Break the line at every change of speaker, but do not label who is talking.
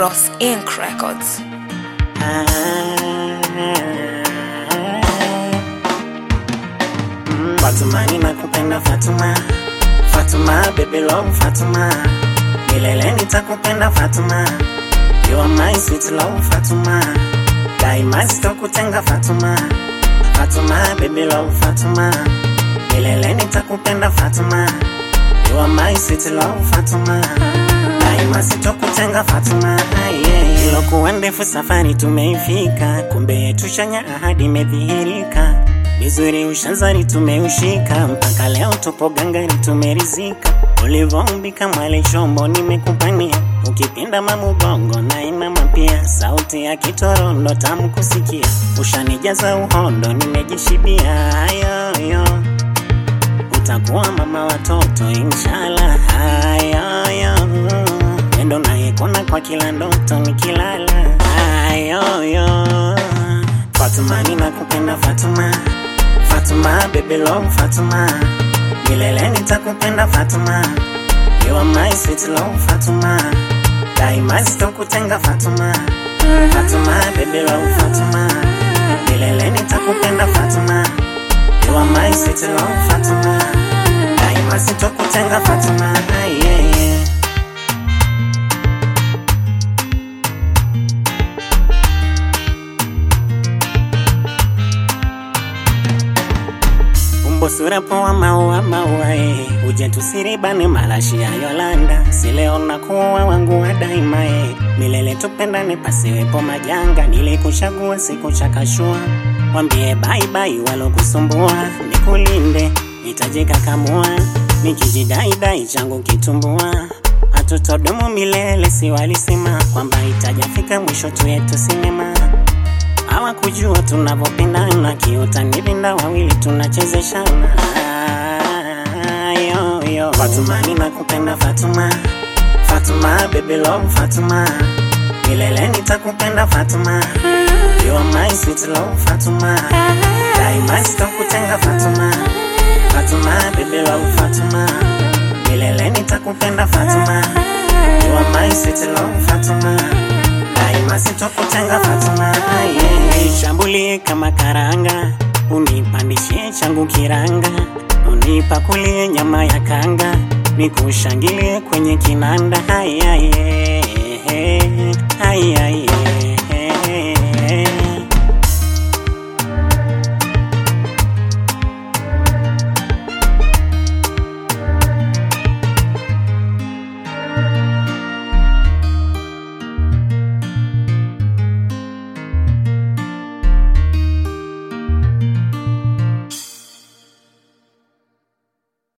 Ross Inc. Records.
Fatuma ninakupenda Fatuma, Fatuma baby love Fatuma, milele nitakupenda Fatuma, you are my sweet love Fatuma, daima sitokutenga Fatuma, Fatuma baby love Fatuma, milele nitakupenda Fatuma, you are my sweet love Fatuma, daima sitokutenga Fatuma. Ilokuwa ndefu safari tumeifika, kumbe tushanya ahadi imedhihirika. Vizuri ushanzari tumeushika, mpaka leo tupo gangari tumerizika. Ulivombika mwale chombo nimekupania, ukipinda mamugongo na inama pia. Sauti ya kitorondo tamu kusikia, ushanijaza uhondo nimejishibia. Ayo, utakuwa mama watoto inshallah. Ayo, endo naekona kwa kila ndoto nikilala. Ayo, Fatuma ninakupenda Fatuma, Fatuma baby love Fatuma, milele nitakupenda Fatuma, you are my sweet love Fatuma, daima sitokutenga Fatuma, Fatuma baby love Fatuma, milele nitakupenda Fatuma, you are my sweet love Fatuma, daima sitokutenga Fatuma. Sura poa maua uje tusiribane marashi ya Yolanda. Sileo nakuwa wangu wa daima milele tupendane pasiwepo majanga. Nilikuchagua sikuchakashua, wambie bye bye walokusumbua. Nikulinde nitajika kamua, nikijidai changu kitumbua. Hatutodumu milele si walisema, kwamba itajafika mwisho tu yetu sinema. Hawa kujua tunavopendana, kiota nivinda wawili tunachezeshana. Yo, Fatuma ninakupenda Fatuma, Fatuma baby love Fatuma, milele nitakupenda Fatuma, you are my sweet love Fatuma, daima sitokutenga Fatuma, Fatuma baby love Fatuma, milele nitakupenda Fatuma, you are my sweet love Fatuma, daima sitokutenga Fatuma. Nishambulie kama karanga, unipandishie changu kiranga, unipakulie nyama ya kanga, nikushangilie kwenye kinanda. Hai